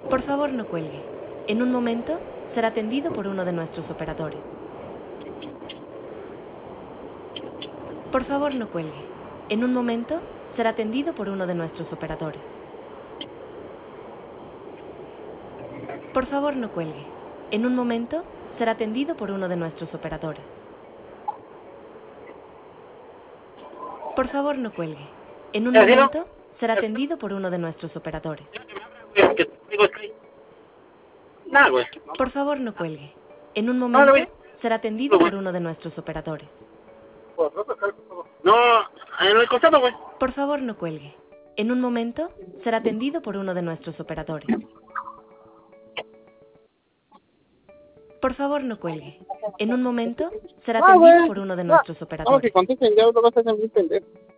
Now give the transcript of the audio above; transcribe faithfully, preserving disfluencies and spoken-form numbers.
Por favor, no cuelgue. En un momento será atendido por uno de nuestros operadores. Por favor, no cuelgue. En un momento será atendido por uno de nuestros operadores. Por favor, no cuelgue. En un momento será atendido por uno de nuestros operadores. Por favor, no cuelgue. En un ¿Sí, no? momento será atendido por uno de nuestros operadores. Que digo, estoy... Nada, güey. Por favor, no cuelgue. En un No, no, momento güey. será atendido por uno de nuestros operadores. No, en el costado, güey. Por favor, no cuelgue. En un momento será atendido por uno de nuestros operadores. Por favor, no cuelgue. En un momento será Ah, atendido güey. por uno de No, nuestros no, que operadores. contesten, ya lo vas a hacer muy pendejo.